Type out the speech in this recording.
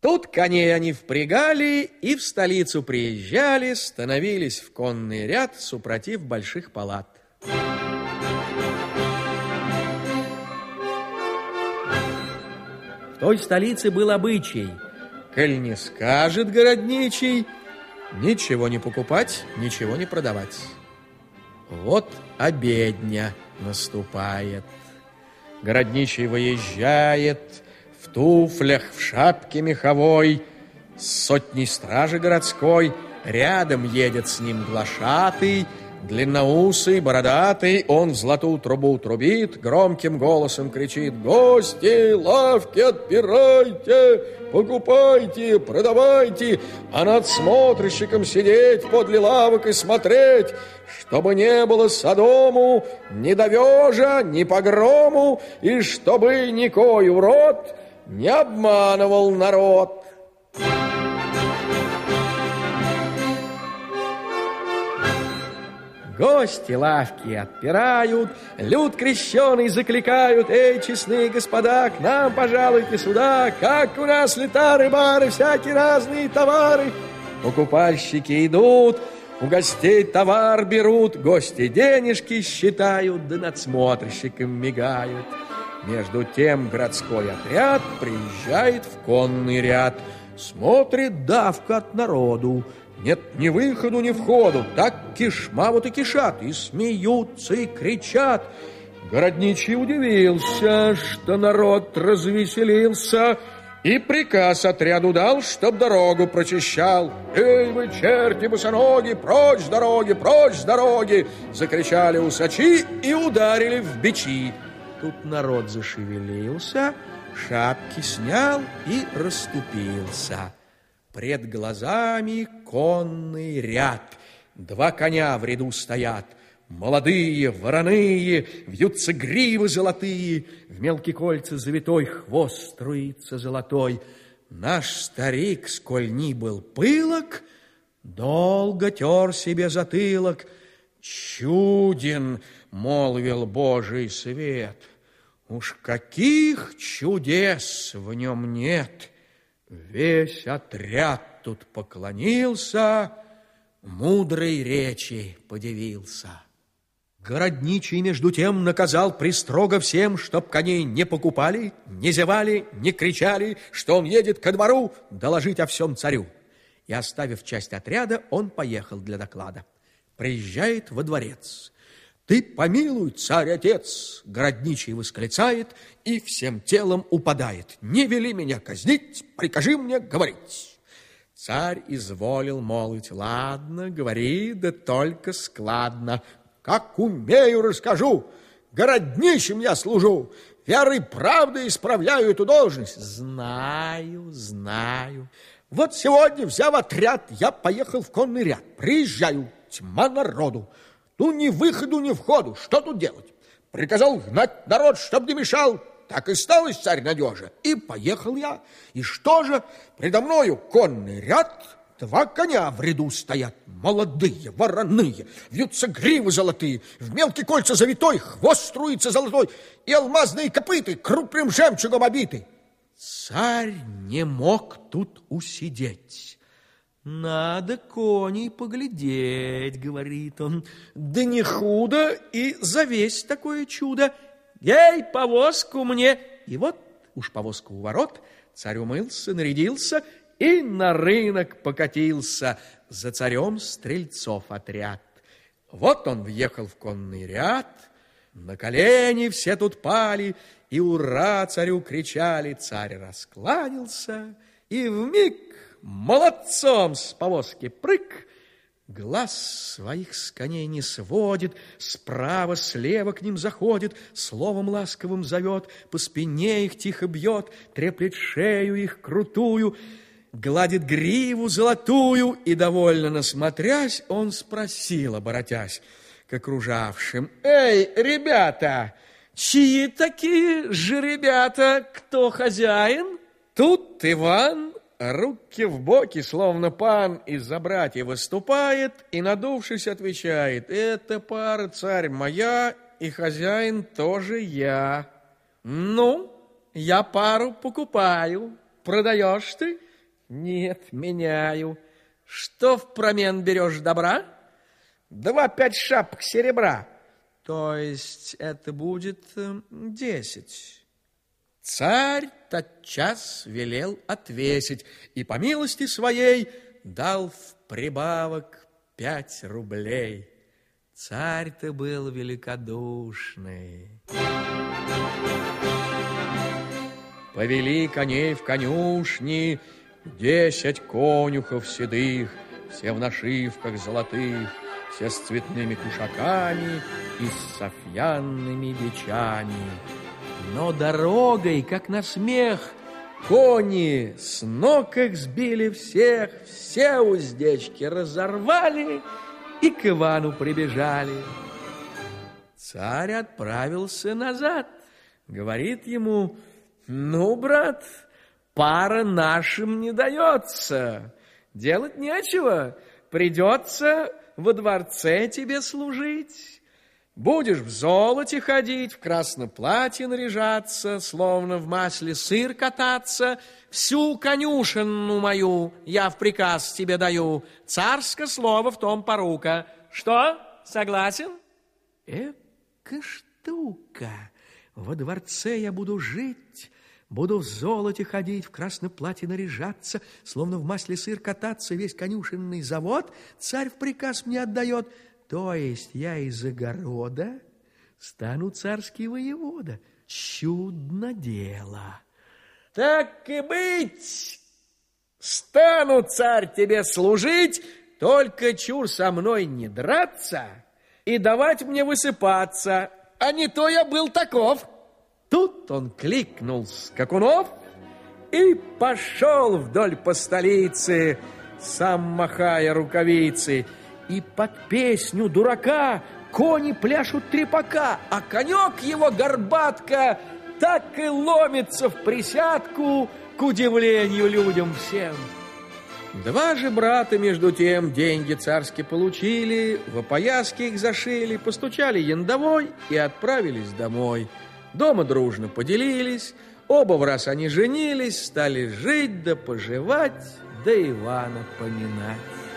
Тут коней они впрягали и в столицу приезжали, становились в конный ряд супротив больших палат. В той столице был обычай: коль не скажет городничий, ничего не покупать, ничего не продавать. Вот обедня наступает. Городничий выезжает в туфлях, в шапке меховой, с сотней стражи городской. Рядом едет с ним глашатый, длинноусый, бородатый. Он в золотую трубу трубит, громким голосом кричит: гости, лавки отпирайте, покупайте, продавайте, а над смотрщиком сидеть подле лавок и смотреть, чтобы не было содому, ни довежа, ни погрому, и чтобы никой урод не обманывал народ. Гости лавки отпирают, люд крещеный закликают: эй, честные господа, к нам пожалуйте сюда, как у нас летары-бары, всякие разные товары. Покупальщики идут, у гостей товар берут, гости денежки считают, да надсмотрщиком мигают. Между тем городской отряд приезжает в конный ряд. Смотрит давка от народу, нет ни выходу, ни входу. Так кишма вот и кишат, и смеются, и кричат. Городничий удивился, что народ развеселился, и приказ отряду дал, чтоб дорогу прочищал. «Эй, вы, черти босоноги, прочь с дороги!» Закричали усачи и ударили в бичи. Тут народ зашевелился, шапки снял и расступился. Пред глазами конный ряд. Два коня в ряду стоят. Молодые, вороные, вьются гривы золотые, в мелкие кольца завитой хвост струится золотой. Наш старик, сколь ни был пылок, долго тер себе затылок. «Чуден!» — молвил Божий свет. «Уж каких чудес в нем нет!» Весь отряд тут поклонился, мудрой речи подивился. Городничий между тем наказал пристрого всем, чтоб коней не покупали, не зевали, не кричали, что он едет ко двору доложить о всем царю. И, оставив часть отряда, он поехал для доклада. Приезжает во дворец. «Ты помилуй, царь-отец!» Городничий восклицает и всем телом упадает. «Не вели меня казнить, прикажи мне говорить!» Царь изволил молвить: «Ладно, говори, да только складно». «Как умею, расскажу. Городничим я служу, верой правдой исправляю эту должность». «Знаю, знаю. Вот сегодня, взяв отряд, я поехал в конный ряд. Приезжаю, тьма народу. Ну, ни выходу, ни входу. Что тут делать? Приказал гнать народ, чтоб не мешал. Так и стал царь надежа. И поехал я. И что же? Предо мною конный ряд, два коня в ряду стоят. Молодые, вороные, вьются гривы золотые, в мелкие кольца завитой, хвост струится золотой, и алмазные копыты крупным жемчугом обиты. Царь не мог тут усидеть. «Надо коней поглядеть», — говорит он. «Да не худо и завесть такое чудо. Ей, повозку мне!» И вот уж повозка у ворот, царь умылся, нарядился и на рынок покатился. За царем стрельцов отряд. Вот он въехал в конный ряд, на колени все тут пали, и ура царю кричали. Царь раскланялся, и вмиг молодцом с повозки прыг, глаз своих с коней не сводит, справа, слева к ним заходит, словом ласковым зовет, по спине их тихо бьет, треплет шею их крутую, гладит гриву золотую, и, довольно насмотрясь, он спросил, оборотясь к окружавшим: «Эй, ребята, чьи такие же ребята? Кто хозяин?» Тут Иван руки в боки, словно пан, из-за братьев выступает и, надувшись, отвечает: «Это пара, царь, моя, и хозяин тоже я». «Ну, я пару покупаю. Продаешь ты?» Нет, меняю. Что впромен берешь добра? 2-5 шапок серебра. То есть это будет 10. Царь тотчас велел отвесить и по милости своей дал в прибавок 5 рублей. Царь-то был великодушный. Повели коней в конюшни 10 конюхов седых, все в нашивках золотых, все с цветными кушаками и с софьянными бичами. Но дорогой, как на смех, кони с ног их сбили всех, все уздечки разорвали и к Ивану прибежали. Царь отправился назад, говорит ему: ну, брат, пара нашим не дается, делать нечего, придется во дворце тебе служить. Будешь в золоте ходить, в красном платье наряжаться, словно в масле сыр кататься. Всю конюшенну мою я в приказ тебе даю. Царское слово в том порука. Что, согласен? Эка штука! Во дворце я буду жить, буду в золоте ходить, в красном платье наряжаться, словно в масле сыр кататься, весь конюшенный завод царь в приказ мне отдает. То есть я из огорода стану царский воевода. Чудно дело. Так и быть, стану, царь, тебе служить, только чур со мной не драться и давать мне высыпаться, а не то я был таков. Тут он кликнул скакунов и пошел вдоль по столице, сам махая рукавицы. И под песню дурака кони пляшут трепака, а конек его горбатка так и ломится в присядку, к удивлению людям всем. Два же брата, между тем, деньги царские получили, в опояски их зашили, постучали яндовой и отправились домой. Дома дружно поделились, оба в раз они женились, стали жить да поживать, да Ивана поминать.